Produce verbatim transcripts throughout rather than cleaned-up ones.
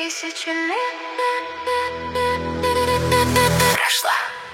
Тысячи лет прошла.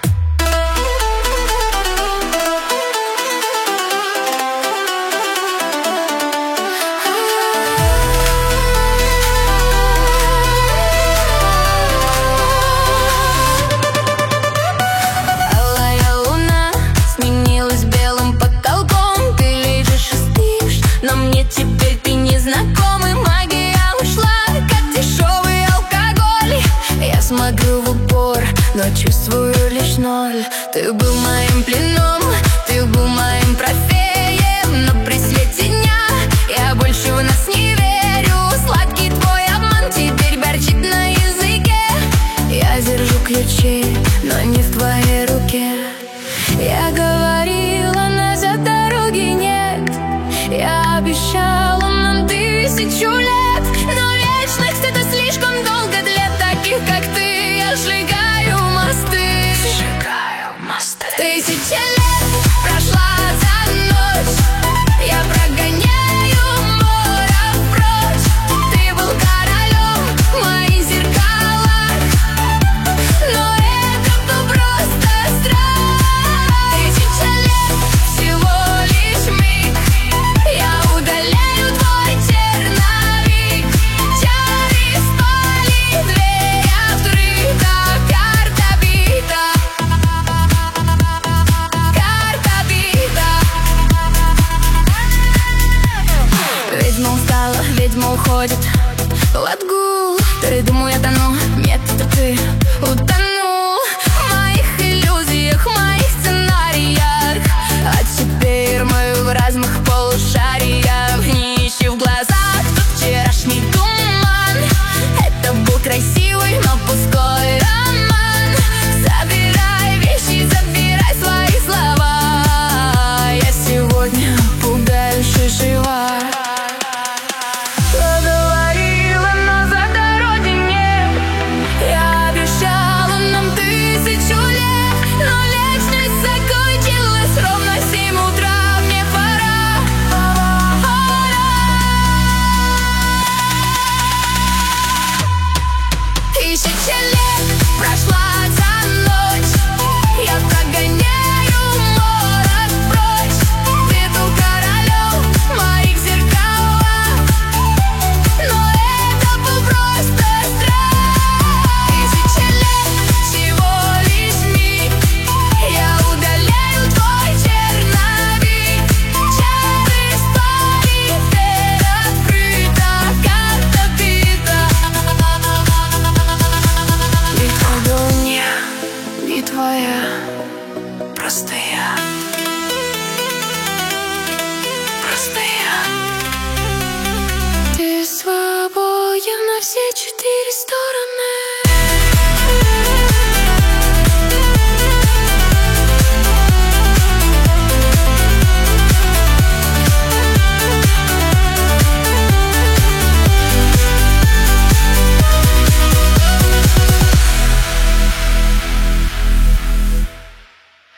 Алая луна сменилась белым потолком. Ты лежишь и спишь, но мне теперь ты не знакомый. Магия ушла, как дешевый алкоголь. Я смотрю в упор, но чувствую лишь ноль. Ты был моим пленом, ты был моим трофеем, но при свете дня я больше в нас не верю. Сладкий твой обман теперь горчит на языке. Я держу ключи, но не в твоей руке. Я говорила, назад дороги нет. Я обещала нам тысячу лет, но вечность — это слишком долго для таких, как ты. Я сжигаю мосты, сжигаю мосты. Тысяча лет прошла за ночь. Я прогоняю морок прочь. Ты был королем в моих зеркалах, но это был просто страх. Тысяча лет всего лишь миг. Я удаляю твой черновик. Чары спали, дверь открыта. Карта бита, карта бита. Ведьма устала, ведьма уходит в отгул. Ты, думаю, я тону, нет, это ты.